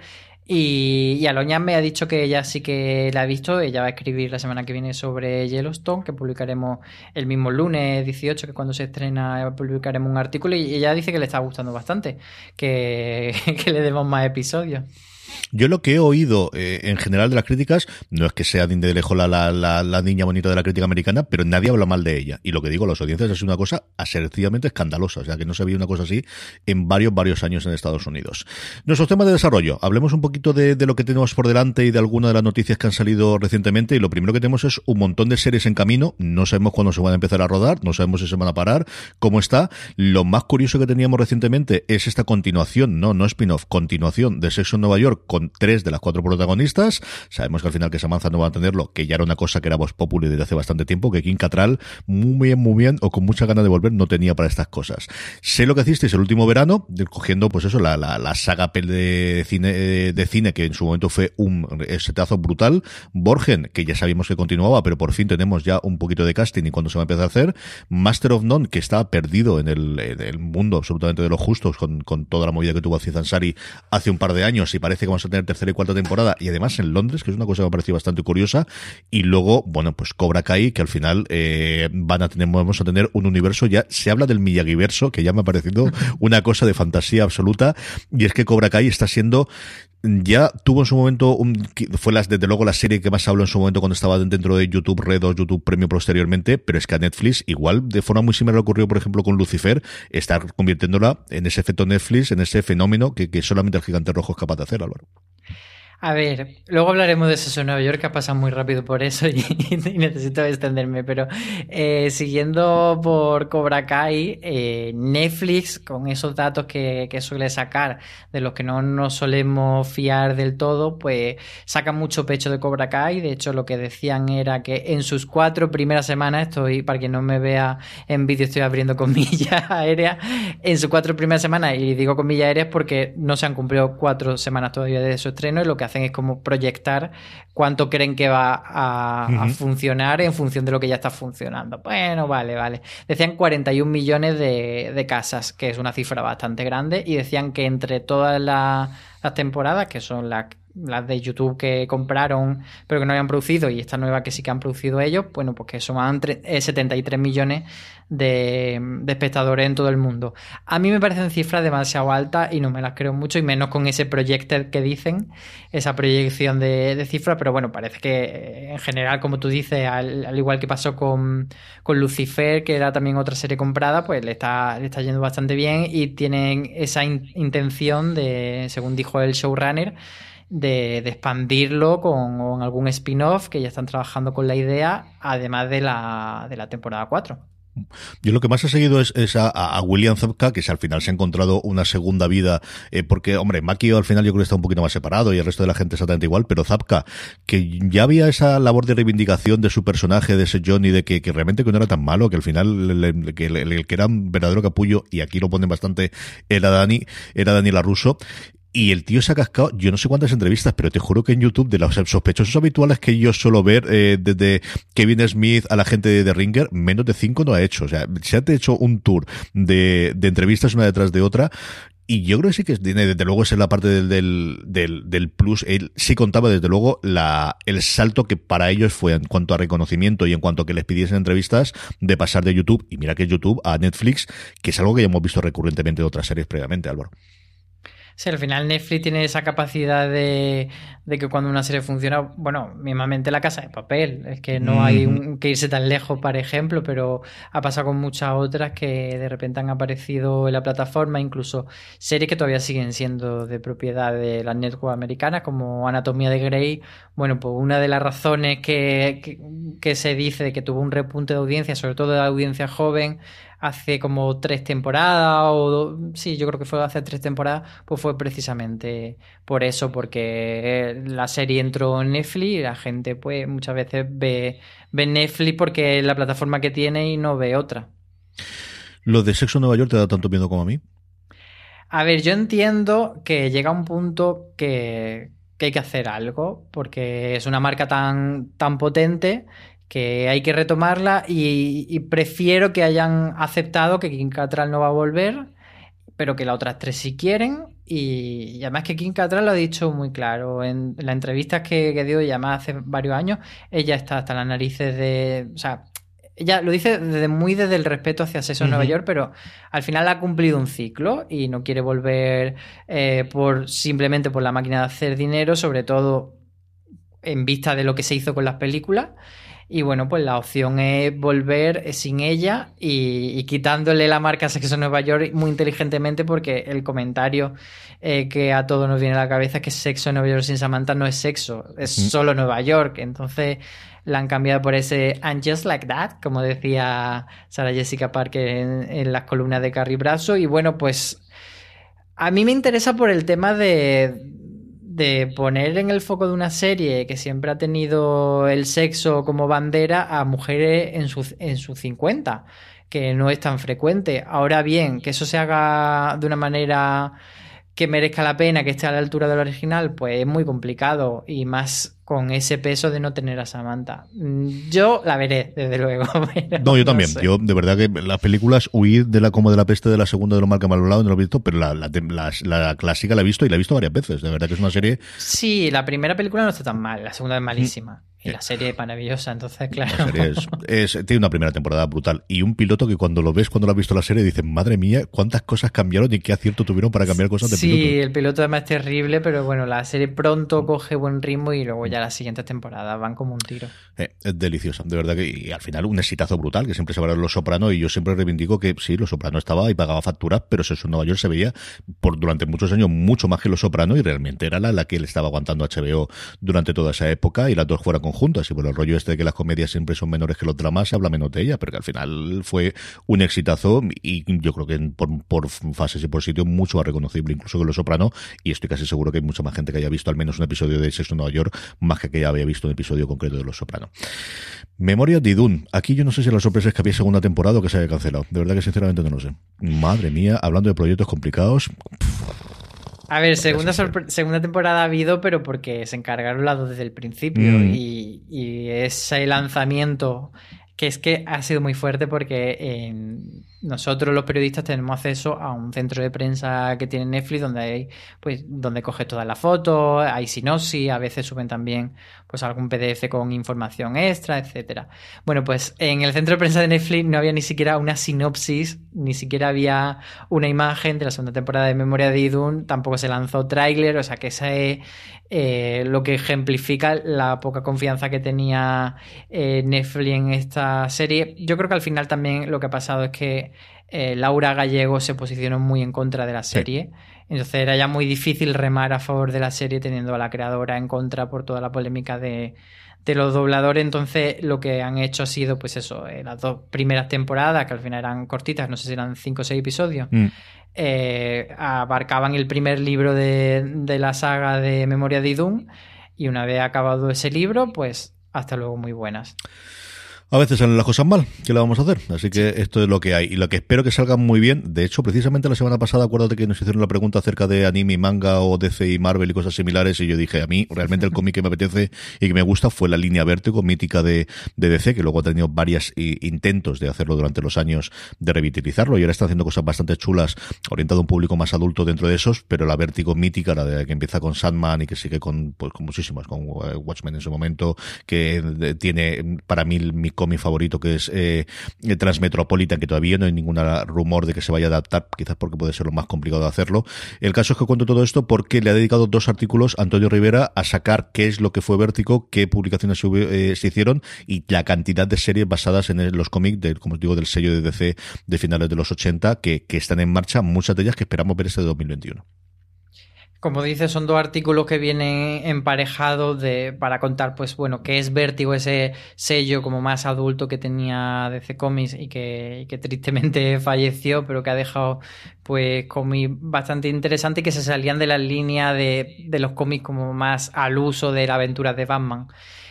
Speaker 3: Y Aloña me ha dicho que ella sí que la ha visto. Ella va a escribir la semana que viene sobre Yellowstone, que publicaremos el mismo lunes 18, que cuando se estrena publicaremos un artículo, y ella dice que le está gustando bastante, que le demos más episodios.
Speaker 2: Yo lo que he oído en general de las críticas, no es que sea ni de lejos la niña bonita de la crítica americana, pero nadie habla mal de ella. Y lo que digo, las audiencias es una cosa asertivamente escandalosa. O sea, que no se había una cosa así en varios años en Estados Unidos. Nuestros temas de desarrollo. Hablemos un poquito de lo que tenemos por delante y de algunas de las noticias que han salido recientemente. Y lo primero que tenemos es un montón de series en camino. No sabemos cuándo se van a empezar a rodar, no sabemos si se van a parar, cómo está. Lo más curioso que teníamos recientemente es esta continuación, no spin-off, continuación de Sexo en Nueva York, con 3 de las 4 protagonistas. Sabemos que al final que Samantha no va a tenerlo, que ya era una cosa que era voz populi desde hace bastante tiempo, que Kim Cattrall, muy bien, o con mucha ganas de volver, no tenía para estas cosas. Sé lo que hicisteis el último verano, cogiendo pues eso, la saga de cine, que en su momento fue un setazo brutal. Borgen, que ya sabíamos que continuaba, pero por fin tenemos ya un poquito de casting y cuando se va a empezar a hacer. Master of None, que estaba perdido en el mundo absolutamente de los justos, con toda la movida que tuvo Aziz Ansari hace un par de años, y parece que vamos a tener tercera y cuarta temporada, y además en Londres, que es una cosa que me ha parecido bastante curiosa. Y luego, bueno, pues Cobra Kai, que al final vamos a tener un universo, ya se habla del Miyagiverso, que ya me ha parecido una cosa de fantasía absoluta, y es que Cobra Kai está siendo, ya tuvo en su momento fue desde luego la serie que más habló en su momento cuando estaba dentro de YouTube Red o YouTube Premium posteriormente, pero es que a Netflix igual de forma muy similar ocurrió por ejemplo con Lucifer, está convirtiéndola en ese efecto Netflix, en ese fenómeno que solamente el gigante rojo es capaz de hacer, Álvaro.
Speaker 3: A ver, luego hablaremos de Sexo en Nueva York, que ha pasado muy rápido por eso y necesito extenderme, pero siguiendo por Cobra Kai, Netflix, con esos datos que suele sacar, de los que no nos solemos fiar del todo, pues saca mucho pecho de Cobra Kai. De hecho, lo que decían era que en sus 4 primeras semanas, para quien no me vea en vídeo, estoy abriendo comillas aéreas, en sus 4 primeras semanas, y digo comillas aéreas porque no se han cumplido 4 semanas todavía de su estreno, y lo que hacen es como proyectar cuánto creen que va a funcionar en función de lo que ya está funcionando. Bueno, vale. Decían 41 millones de casas, que es una cifra bastante grande, y decían que entre todas las temporadas, que son las de YouTube que compraron pero que no habían producido, y esta nueva que sí que han producido ellos, bueno, pues que suman 73 millones de espectadores en todo el mundo. A mí me parecen cifras demasiado altas y no me las creo mucho, y menos con ese projected que dicen, esa proyección de cifras, pero bueno, parece que en general, como tú dices, al igual que pasó con Lucifer, que era también otra serie comprada, pues le está yendo bastante bien, y tienen esa intención de, según dijo el showrunner, de expandirlo con algún spin-off, que ya están trabajando con la idea, además de la temporada 4.
Speaker 2: Yo lo que más he seguido es a William Zabka, que al final se ha encontrado una segunda vida, porque, hombre, Macchio al final yo creo que está un poquito más separado y el resto de la gente exactamente igual, pero Zabka, que ya había esa labor de reivindicación de su personaje, de ese Johnny, de que realmente que no era tan malo, que al final el que era un verdadero capullo, y aquí lo ponen bastante, era Dani LaRusso. Y el tío se ha cascado, yo no sé cuántas entrevistas, pero te juro que en YouTube, de los sospechosos habituales que yo suelo ver, desde Kevin Smith a la gente de The Ringer, menos de 5 no ha hecho. O sea, se ha hecho un tour de entrevistas una detrás de otra. Y yo creo que sí que tiene, desde luego, esa es la parte del plus. Él sí contaba, desde luego, el salto que para ellos fue en cuanto a reconocimiento y en cuanto a que les pidiesen entrevistas, de pasar de YouTube, y mira que es YouTube, a Netflix, que es algo que ya hemos visto recurrentemente de otras series previamente, Álvaro.
Speaker 3: Sí, al final Netflix tiene esa capacidad de que cuando una serie funciona, bueno, mismamente La Casa de Papel, es que no hay que irse tan lejos, por ejemplo, pero ha pasado con muchas otras que de repente han aparecido en la plataforma, incluso series que todavía siguen siendo de propiedad de las networks americanas, como Anatomía de Grey. Bueno, pues una de las razones que se dice de que tuvo un repunte de audiencia, sobre todo de la audiencia joven, hace como 3 temporadas, sí, yo creo que fue hace 3 temporadas, pues fue precisamente por eso, porque la serie entró en Netflix y la gente pues muchas veces ve Netflix porque es la plataforma que tiene y no ve otra.
Speaker 2: ¿Lo de Sexo en Nueva York te da tanto miedo como a mí?
Speaker 3: A ver, yo entiendo que llega un punto que hay que hacer algo, porque es una marca tan potente que hay que retomarla, y prefiero que hayan aceptado que Kim Cattrall no va a volver, pero que las otras 3 sí quieren, y además que Kim Cattrall lo ha dicho muy claro en la entrevista que dio, y además hace varios años, ella está hasta las narices de... O sea, ella lo dice desde el respeto hacia Sexo en Nueva York, pero al final ha cumplido un ciclo y no quiere volver simplemente por la máquina de hacer dinero, sobre todo en vista de lo que se hizo con las películas. Y bueno, pues la opción es volver sin ella y quitándole la marca Sexo en Nueva York muy inteligentemente, porque el comentario que a todos nos viene a la cabeza es que Sexo en Nueva York sin Samantha no es sexo, es solo Nueva York. Entonces la han cambiado por ese "And Just Like That", como decía Sarah Jessica Parker en las columnas de Carrie Bradshaw. Y bueno, pues a mí me interesa por el tema de poner en el foco de una serie que siempre ha tenido el sexo como bandera a mujeres en sus 50, que no es tan frecuente. Ahora bien, que eso se haga de una manera que merezca la pena, que esté a la altura del original, pues es muy complicado, y más con ese peso de no tener a Samantha. Yo la veré, desde luego.
Speaker 2: No, yo también.
Speaker 3: No sé.
Speaker 2: Yo, de verdad, que las películas, huir de la como de la peste de la segunda de lo mal que mal hablado, no lo he visto, pero la clásica la he visto, y la he visto varias veces. De verdad que es una serie...
Speaker 3: Sí, la primera película no está tan mal, la segunda es malísima. Y la serie es maravillosa, entonces, claro.
Speaker 2: La serie tiene una primera temporada brutal, y un piloto que cuando lo ves, cuando lo has visto la serie, dices, madre mía, cuántas cosas cambiaron y qué acierto tuvieron para cambiar cosas de piloto.
Speaker 3: Sí, el piloto además es terrible, pero bueno, la serie pronto coge buen ritmo y luego ya las siguientes temporadas van como un tiro.
Speaker 2: Es deliciosa, de verdad que, y al final un exitazo brutal, que siempre se va a ver Los Soprano, y yo siempre reivindico que sí, Los Soprano estaba y pagaba facturas, pero eso en Nueva York se veía durante muchos años mucho más que Los Soprano, y realmente era la que le estaba aguantando HBO durante toda esa época, y las dos fueran conjuntas. Y bueno, el rollo este de que las comedias siempre son menores que los dramas, se habla menos de ella, pero que al final fue un exitazo, y yo creo que por fases y por sitio mucho más reconocible incluso que Los Soprano, y estoy casi seguro que hay mucha más gente que haya visto al menos un episodio de Sexo en Nueva York más que ya había visto un episodio concreto de Los Soprano. Memorias de Idún. Aquí yo no sé si la sorpresa es que había segunda temporada o que se haya cancelado. De verdad que sinceramente no lo sé. Madre mía, hablando de proyectos complicados.
Speaker 3: A ver, segunda temporada ha habido, pero porque se encargaron las dos desde el principio, y ese lanzamiento, que es que ha sido muy fuerte, porque nosotros los periodistas tenemos acceso a un centro de prensa que tiene Netflix, donde coge todas las fotos, hay sinopsis, a veces suben también pues algún PDF con información extra, etcétera. Bueno, pues en el centro de prensa de Netflix no había ni siquiera una sinopsis, ni siquiera había una imagen de la segunda temporada de Memoria de Idún, tampoco se lanzó tráiler, o sea que esa es lo que ejemplifica la poca confianza que tenía Netflix en esta serie. Yo creo que al final también lo que ha pasado es que Laura Gallego se posicionó muy en contra de la serie. Entonces era ya muy difícil remar a favor de la serie teniendo a la creadora en contra por toda la polémica de los dobladores. Entonces lo que han hecho ha sido pues eso, las 2 primeras temporadas, que al final eran cortitas, no sé si eran 5 o 6 episodios, abarcaban el primer libro de la saga de Memoria de Idún, y una vez acabado ese libro, pues hasta luego, muy buenas.
Speaker 2: A veces salen las cosas mal, ¿qué le vamos a hacer? Así que esto es lo que hay. Y lo que espero que salgan muy bien, de hecho, precisamente la semana pasada, acuérdate que nos hicieron la pregunta acerca de anime y manga o DC y Marvel y cosas similares, y yo dije, a mí, realmente el cómic que me apetece y que me gusta fue la línea Vértigo, mítica de DC, que luego ha tenido varios intentos de hacerlo durante los años, de revitalizarlo, y ahora está haciendo cosas bastante chulas, orientado a un público más adulto dentro de esos, pero la Vértigo mítica, la de que empieza con Sandman y que sigue con muchísimas, con Watchmen en su momento, que tiene, para mí, mi cómic favorito, que es Transmetropolitan, que todavía no hay ningún rumor de que se vaya a adaptar, quizás porque puede ser lo más complicado de hacerlo. El caso es que cuento todo esto porque le ha dedicado 2 artículos a Antonio Rivera a sacar qué es lo que fue Vértigo, qué publicaciones se hicieron y la cantidad de series basadas en los cómics, como os digo, del sello de DC de finales de los 80, que están en marcha, muchas de ellas que esperamos ver este 2021.
Speaker 3: Como dices, son 2 artículos que vienen emparejados para contar, pues bueno, qué es Vértigo, ese sello como más adulto que tenía DC Comics y que tristemente falleció, pero que ha dejado pues cómics bastante interesantes y que se salían de la línea de los cómics como más al uso de la aventura de Batman.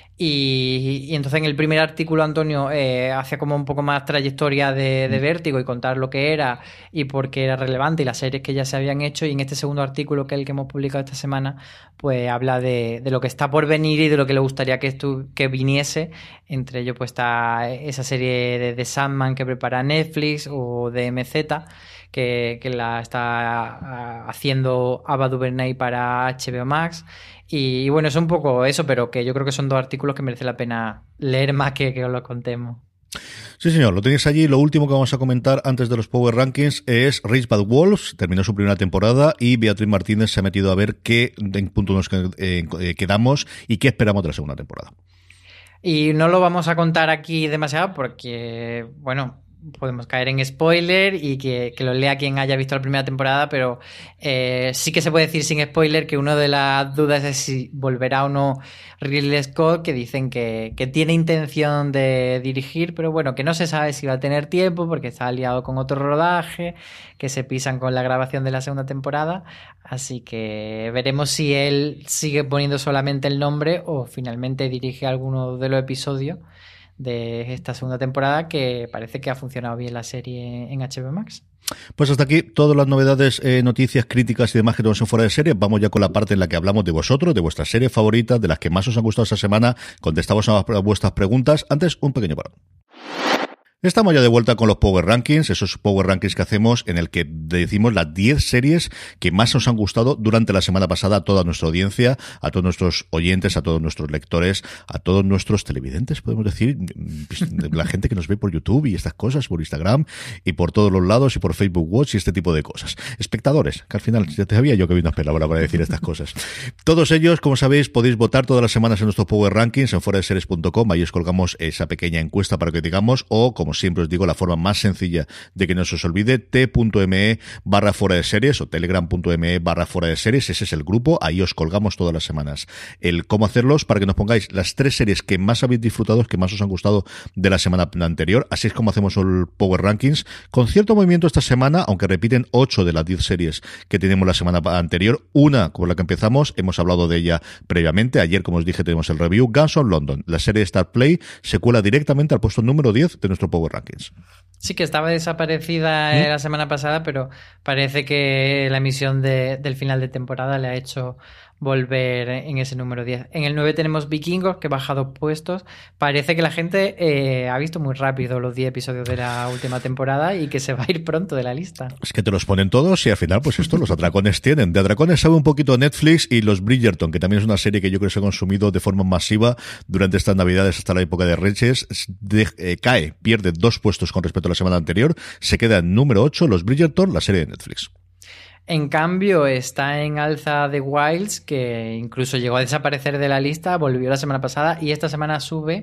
Speaker 3: Y entonces en el primer artículo Antonio hacía como un poco más trayectoria de Vértigo y contar lo que era y por qué era relevante y las series que ya se habían hecho, y en este segundo artículo, que es el que hemos publicado esta semana, pues habla de lo que está por venir y de lo que le gustaría que viniese. Entre ellos pues está esa serie de Sandman que prepara Netflix, o de MZ que la está haciendo Ava DuVernay para HBO Max. Y bueno, es un poco eso, pero que yo creo que son 2 artículos que merece la pena leer más que os lo contemos.
Speaker 2: Sí, señor, lo tenéis allí. Lo último que vamos a comentar antes de los Power Rankings es Raised by Wolves, terminó su primera temporada y Beatriz Martínez se ha metido a ver en punto nos quedamos y qué esperamos de la segunda temporada. Y
Speaker 3: no lo vamos a contar aquí demasiado porque, bueno, podemos caer en spoiler y que lo lea quien haya visto la primera temporada, pero sí que se puede decir sin spoiler que una de las dudas es si volverá o no Ridley Scott, que dicen que tiene intención de dirigir, pero bueno, que no se sabe si va a tener tiempo porque está liado con otro rodaje, que se pisan con la grabación de la segunda temporada, así que veremos si él sigue poniendo solamente el nombre o finalmente dirige alguno de los episodios de esta segunda temporada, que parece que ha funcionado bien la serie en HBO Max.
Speaker 2: Pues hasta aquí todas las novedades, noticias, críticas y demás que tenemos en Fuera de Serie. Vamos ya con la parte en la que hablamos de vosotros, de vuestras series favoritas, de las que más os han gustado esta semana. Contestamos a vuestras preguntas. Antes, un pequeño parón. Estamos ya de vuelta con los Power Rankings, esos Power Rankings que hacemos en el que decimos las 10 series que más nos han gustado durante la semana pasada a toda nuestra audiencia, a todos nuestros oyentes, a todos nuestros lectores, a todos nuestros televidentes, podemos decir, la gente que nos ve por YouTube y estas cosas, por Instagram y por todos los lados y por Facebook Watch y este tipo de cosas. Espectadores, que al final ya te sabía yo que había una palabra para decir estas cosas. Todos ellos, como sabéis, podéis votar todas las semanas en nuestros Power Rankings en fueradeseries.com, ahí os colgamos esa pequeña encuesta para que digamos, o como siempre os digo, la forma más sencilla de que no se os olvide, t.me/fuera de series o telegram.me/fuera de series, ese es el grupo, ahí os colgamos todas las semanas el cómo hacerlos para que nos pongáis las 3 series que más habéis disfrutado, que más os han gustado de la semana anterior. Así es como hacemos el Power Rankings, con cierto movimiento esta semana, aunque repiten 8 de las 10 series que tenemos la semana anterior, una con la que empezamos, hemos hablado de ella previamente, ayer como os dije tenemos el review, Guns of London, la serie Star Play, se cuela directamente al puesto número 10 de nuestro Power Rankings.
Speaker 3: Sí, que estaba desaparecida la semana pasada, pero parece que la emisión del final de temporada le ha hecho volver en ese número 10. En el 9 tenemos Vikingos, que baja 2 puestos. Parece que la gente ha visto muy rápido los 10 episodios de la última temporada y que se va a ir pronto de la lista.
Speaker 2: Es que te los ponen todos y al final, pues esto, los atracones tienen. De atracones sabe un poquito Netflix y los Bridgerton, que también es una serie que yo creo que se ha consumido de forma masiva durante estas navidades hasta la época de Reyes. Cae, pierde 2 puestos con respecto a la semana anterior, se queda en número 8, los Bridgerton, la serie de Netflix.
Speaker 3: En cambio, está en alza The Wilds, que incluso llegó a desaparecer de la lista, volvió la semana pasada y esta semana sube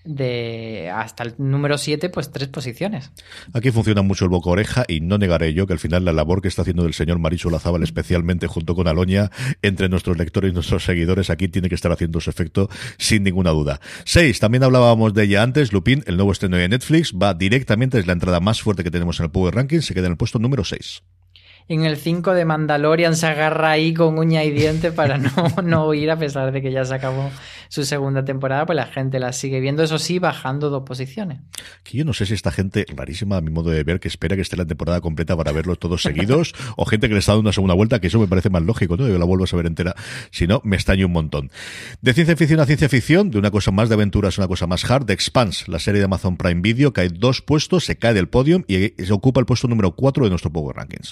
Speaker 3: hasta el número 7, pues 3 posiciones.
Speaker 2: Aquí funciona mucho el boca oreja y no negaré yo que al final la labor que está haciendo el señor Marichu Olazábal, especialmente junto con Aloña, entre nuestros lectores y nuestros seguidores, aquí tiene que estar haciendo su efecto sin ninguna duda. 6, también hablábamos de ella antes, Lupin, el nuevo estreno de Netflix, va directamente, es la entrada más fuerte que tenemos en el Power Ranking, se queda en el puesto número 6.
Speaker 3: En el 5 de Mandalorian se agarra ahí con uña y diente para no huir, a pesar de que ya se acabó su segunda temporada, pues la gente la sigue viendo, eso sí, bajando 2 posiciones.
Speaker 2: Que yo no sé si esta gente rarísima, a mi modo de ver, que espera que esté la temporada completa para verlos todos seguidos, o gente que le está dando una segunda vuelta, que eso me parece más lógico, ¿no? Yo la vuelvo a saber entera, si no, me extraño un montón. De ciencia ficción a ciencia ficción, de una cosa más de aventuras a una cosa más hard, The Expanse, la serie de Amazon Prime Video, cae 2 puestos, se cae del podium y se ocupa el puesto número 4 de nuestro Power Rankings.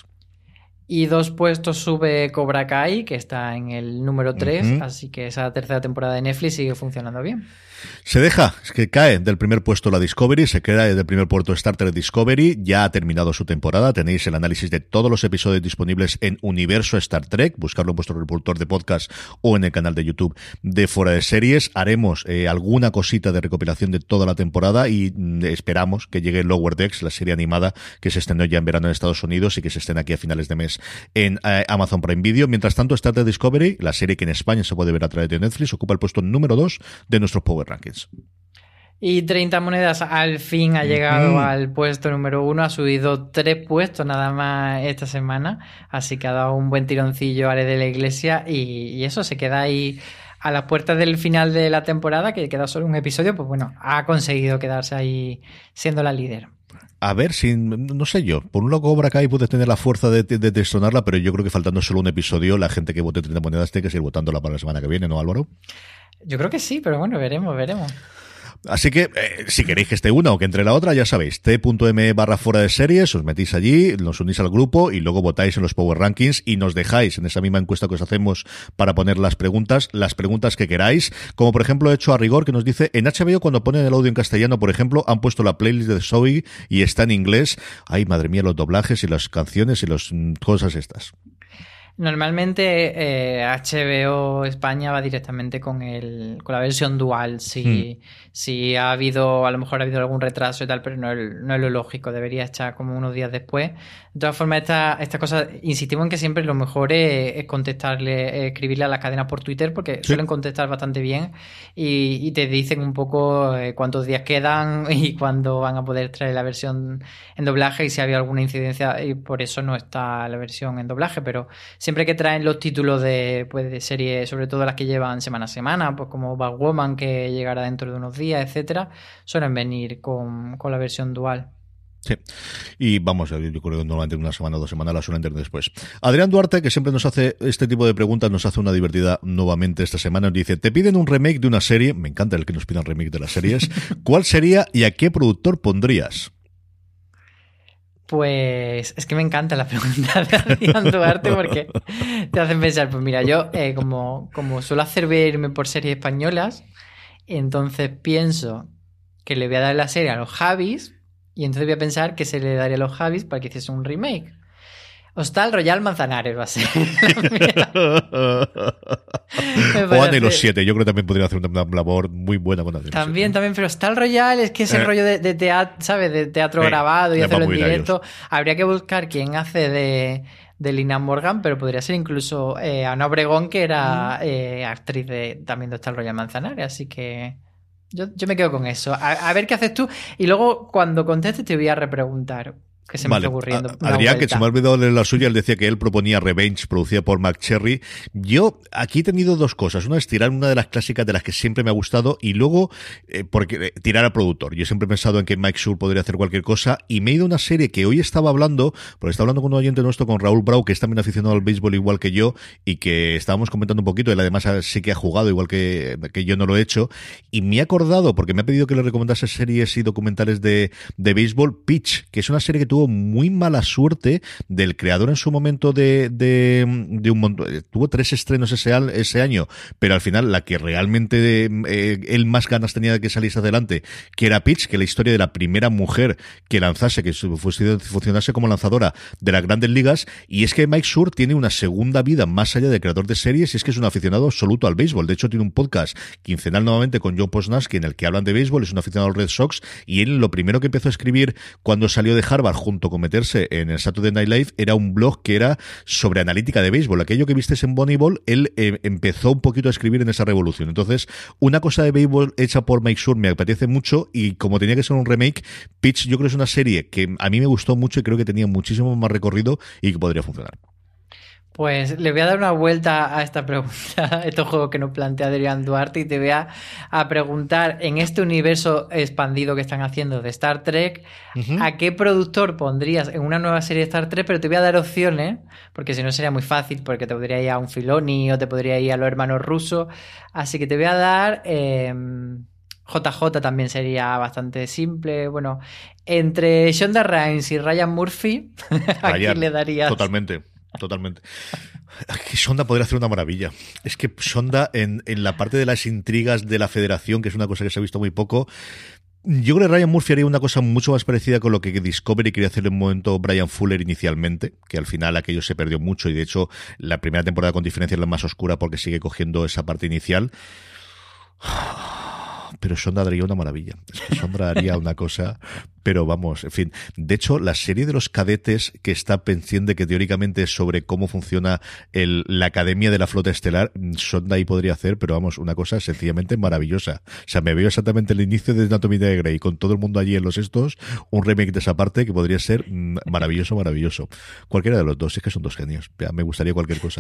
Speaker 3: Y 2 puestos sube Cobra Kai, que está en el número 3, así que esa tercera temporada de Netflix sigue funcionando bien.
Speaker 2: Se deja, es que cae del primer puesto la Discovery, se queda del primer puesto Star Trek Discovery, ya ha terminado su temporada, tenéis el análisis de todos los episodios disponibles en Universo Star Trek, buscarlo en vuestro reproductor de podcast o en el canal de YouTube de Fuera de Series. Haremos alguna cosita de recopilación de toda la temporada y esperamos que llegue Lower Decks, la serie animada que se estrenó ya en verano en Estados Unidos y que se estrena aquí a finales de mes en Amazon Prime Video. Mientras tanto, Star Trek Discovery, la serie que en España se puede ver a través de Netflix, ocupa el puesto número 2 de nuestros Power Rankings.
Speaker 3: Y 30 monedas al fin ha llegado al puesto número 1, ha subido 3 puestos nada más esta semana, así que ha dado un buen tironcillo a Ale de la Iglesia y eso se queda ahí a las puertas del final de la temporada, que queda solo un episodio, pues bueno, ha conseguido quedarse ahí siendo la líder.
Speaker 2: A ver si, no sé yo, por un lado Cobra Kai puede tener la fuerza de destronarla, pero yo creo que faltando solo un episodio, la gente que vote 30 monedas tiene que seguir votándola para la semana que viene, ¿no, Álvaro?
Speaker 3: Yo creo que sí, pero bueno, veremos.
Speaker 2: Así que, si queréis que esté una o que entre la otra, ya sabéis, t.m/fuera de series, os metís allí, nos unís al grupo y luego votáis en los Power Rankings y nos dejáis en esa misma encuesta que os hacemos para poner las preguntas que queráis, como por ejemplo he hecho a Rigor, que nos dice, en HBO cuando ponen el audio en castellano, por ejemplo, han puesto la playlist de Zoe y está en inglés. Ay, madre mía, los doblajes y las canciones y las cosas estas.
Speaker 3: Normalmente HBO España va directamente con la versión dual. Si a lo mejor ha habido algún retraso y tal, pero no es lo lógico, debería estar como unos días después. De todas formas, esta cosa, insistimos en que siempre lo mejor es contestarle, escribirle a las cadenas por Twitter, porque suelen contestar bastante bien y te dicen un poco cuántos días quedan y cuándo van a poder traer la versión en doblaje y si ha habido alguna incidencia, y por eso no está la versión en doblaje, pero siempre que traen los títulos de series, sobre todo las que llevan semana a semana, pues como Batwoman, que llegará dentro de unos días, etcétera, suelen venir con la versión dual.
Speaker 2: Sí, y vamos, yo creo que normalmente una semana o 2 semanas la suelen tener después. Adrián Duarte, que siempre nos hace este tipo de preguntas, nos hace una divertida nuevamente esta semana, nos dice, te piden un remake de una serie, me encanta el que nos pidan remake de las series, ¿cuál sería y a qué productor pondrías?
Speaker 3: Pues es que me encanta la pregunta de Adrián Duarte porque te hacen pensar, pues mira, yo como suelo hacer verme por series españolas, entonces pienso que le voy a dar la serie a los Javis y entonces voy a pensar que se le daría a los Javis para que hiciese un remake. Hostal Royal Manzanares va a ser.
Speaker 2: Juan y los 7, yo creo que también podría hacer una labor muy buena con Adrián.
Speaker 3: También, pero Hostal Royal es que ese rollo de teatro, ¿sabes? De teatro grabado y hacerlo en directo. Habría que buscar quién hace de Lina Morgan, pero podría ser incluso Ana Obregón, que era actriz también de Hostal Royal Manzanares, así que yo me quedo con eso. A ver qué haces tú y luego cuando contestes te voy a repreguntar. Que se me está ocurriendo.
Speaker 2: Adrián, que se me ha olvidado leer la suya, él decía que él proponía Revenge, producida por McCherry. Yo aquí he tenido 2 cosas. Una es tirar una de las clásicas de las que siempre me ha gustado y luego porque tirar al productor. Yo siempre he pensado en que Mike Schur podría hacer cualquier cosa y me he ido a una serie que hoy estaba hablando, porque estaba hablando con un oyente nuestro, con Raúl Brau, que es también aficionado al béisbol igual que yo y que estábamos comentando un poquito. Él además sí que ha jugado igual que yo no lo he hecho y me he acordado, porque me ha pedido que le recomendase series y documentales de béisbol, Pitch, que es una serie que tuvo tuvo muy mala suerte del creador en su momento de un montón. Tuvo 3 estrenos ese año, pero al final la que realmente él más ganas tenía de que saliese adelante, que era Peach, que la historia de la primera mujer que lanzase, que funcionase como lanzadora de las grandes ligas. Y es que Mike Schur tiene una segunda vida más allá de creador de series, y es que es un aficionado absoluto al béisbol. De hecho, tiene un podcast quincenal nuevamente con John Posnansky en el que hablan de béisbol. Es un aficionado a los Red Sox, y él lo primero que empezó a escribir cuando salió de Harvard junto con meterse en el Saturday Night Live era un blog que era sobre analítica de béisbol. Aquello que vistes en Moneyball, él empezó un poquito a escribir en esa revolución. Entonces, una cosa de béisbol hecha por Mike Schur me apetece mucho, y como tenía que ser un remake, Pitch yo creo que es una serie que a mí me gustó mucho y creo que tenía muchísimo más recorrido y que podría funcionar.
Speaker 3: Pues le voy a dar una vuelta a esta pregunta, a este juego que nos plantea Adrián Duarte, y te voy a preguntar, en este universo expandido que están haciendo de Star Trek, ¿a qué productor pondrías en una nueva serie de Star Trek? Pero te voy a dar opciones, porque si no sería muy fácil, porque te podría ir a un Filoni o te podría ir a los hermanos rusos. Así que te voy a dar... JJ también sería bastante simple. Bueno, entre Shonda Rhimes y Ryan Murphy, ¿a quién le darías?
Speaker 2: Totalmente. Que Shonda podría hacer una maravilla. Es que Shonda en la parte de las intrigas de la Federación, que es una cosa que se ha visto muy poco, yo creo que Ryan Murphy haría una cosa mucho más parecida con lo que Discovery quería hacer en un momento Brian Fuller inicialmente, que al final aquello se perdió mucho, y de hecho la primera temporada con diferencia es la más oscura porque sigue cogiendo esa parte inicial. Pero Shonda haría una maravilla. Es que Shonda haría una cosa, pero vamos, en fin. De hecho, la serie de los cadetes que está pendiente, que teóricamente es sobre cómo funciona la Academia de la Flota Estelar, Shonda ahí podría hacer, pero vamos, una cosa sencillamente maravillosa. O sea, me veo exactamente el inicio de Anatomía de Grey, con todo el mundo allí en los estos, un remake de esa parte que podría ser maravilloso. Cualquiera de los dos, es que son dos genios. Ya, me gustaría cualquier cosa.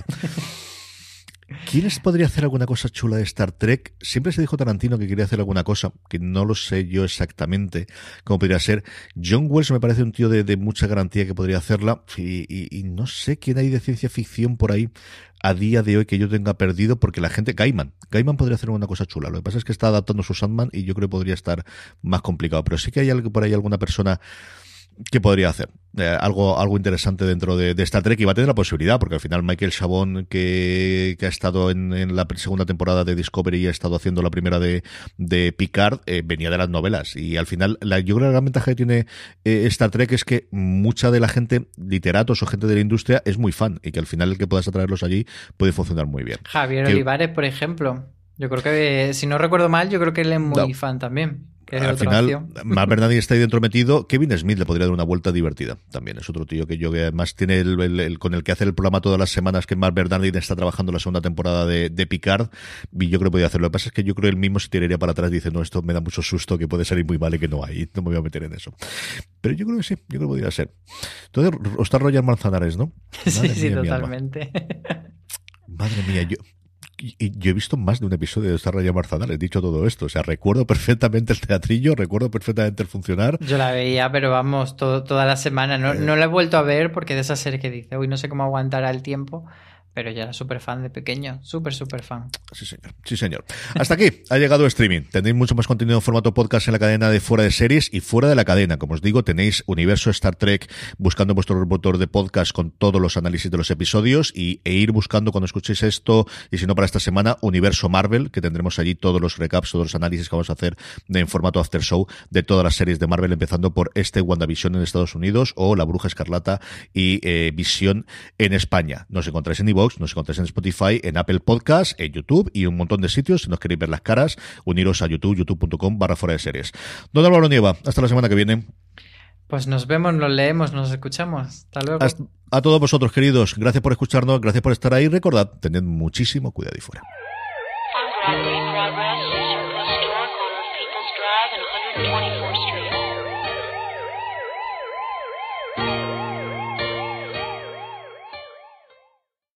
Speaker 2: ¿Quiénes podría hacer alguna cosa chula de Star Trek? Siempre se dijo Tarantino que quería hacer alguna cosa, que no lo sé yo exactamente cómo podría ser. John Wells me parece un tío de mucha garantía que podría hacerla, y no sé quién hay de ciencia ficción por ahí a día de hoy que yo tenga perdido, porque la gente... Gaiman podría hacer una cosa chula. Lo que pasa es que está adaptando su Sandman y yo creo que podría estar más complicado, pero sí que hay por ahí alguna persona que podría hacer algo interesante dentro de Star Trek, y va a tener la posibilidad, porque al final Michael Chabon, que ha estado en la segunda temporada de Discovery y ha estado haciendo la primera de Picard, venía de las novelas, y al final yo creo que la gran ventaja que tiene Star Trek es que mucha de la gente, literatos o gente de la industria, es muy fan, y que al final el que puedas atraerlos allí puede funcionar muy bien.
Speaker 3: Javier Olivares, por ejemplo, yo creo que, si no recuerdo mal, yo creo que él es muy fan también.
Speaker 2: Al final, Mark Bernardin está ahí dentro metido. Kevin Smith le podría dar una vuelta divertida también. Es otro tío que además tiene con el que hace el programa todas las semanas, que Mark Bernardin está trabajando la segunda temporada de Picard, y yo creo que podría hacerlo. Lo que pasa es que yo creo que él mismo se tiraría para atrás diciendo, esto me da mucho susto, que puede salir muy mal y que no hay, no me voy a meter en eso. Pero yo creo que sí, yo creo que podría ser. Entonces, está Roger Manzanares, ¿no?
Speaker 3: Sí, totalmente.
Speaker 2: Madre mía, yo he visto más de un episodio de Star Trek Manzanares, dicho todo esto. O sea, recuerdo perfectamente el teatrillo, recuerdo perfectamente el funcionar.
Speaker 3: Yo la veía, pero vamos, toda la semana. No la he vuelto a ver porque de esa serie que dice, uy, no sé cómo aguantará el tiempo. Pero ya era súper fan de pequeño, súper fan.
Speaker 2: Sí, señor. Hasta aquí ha llegado el streaming. Tenéis mucho más contenido en formato podcast en la cadena de Fuera de Series y fuera de la cadena. Como os digo, tenéis Universo Star Trek buscando vuestro reproductor de podcast con todos los análisis de los episodios, e ir buscando cuando escuchéis esto, y si no para esta semana, Universo Marvel, que tendremos allí todos los recaps, todos los análisis que vamos a hacer en formato after show de todas las series de Marvel, empezando por WandaVision en Estados Unidos o La Bruja Escarlata y Visión en España. Nos encontráis en iVoox, nos encontráis en Spotify, en Apple Podcasts, en YouTube y un montón de sitios. Si nos queréis ver las caras, uniros a youtube.com/fuera de series. Don Álvaro Nieva, hasta la semana que viene.
Speaker 3: Pues nos vemos, nos leemos, nos escuchamos. Hasta luego.
Speaker 2: A todos vosotros, queridos, gracias por escucharnos, gracias por estar ahí. Recordad, tened muchísimo cuidado ahí fuera. On Broadway, Progress is your bus store, corner of People's Drive and 120